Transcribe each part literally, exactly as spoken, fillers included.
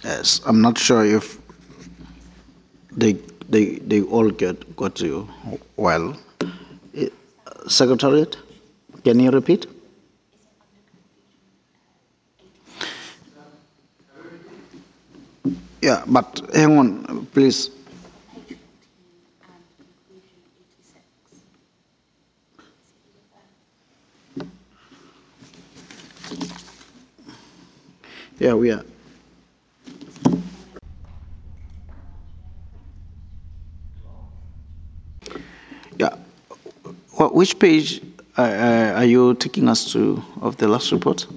Yes, I'm not sure if they they they all get got you well. Eh, Secretariat, can you repeat? Yeah, but hang on, please. Yeah, we are. Yeah. Wh- Which page uh, uh, are you taking us to of the last report?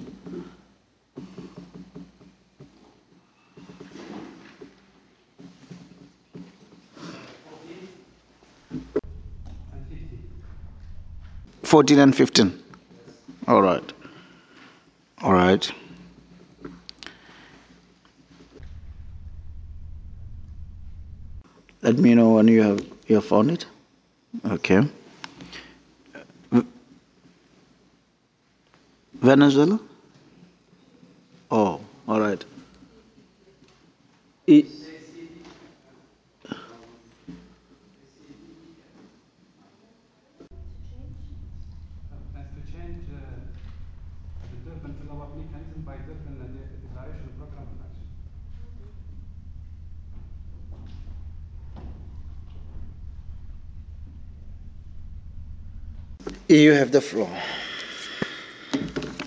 and fifteen. fourteen and fifteen. All right. All right. Let me know when you have you have found it. Okay. V- Venezuela? Oh, all right. I- Uh, plans to change uh, the Durban follow-up mechanism by Durban uh, de- Declaration Program of Action. you have the floor.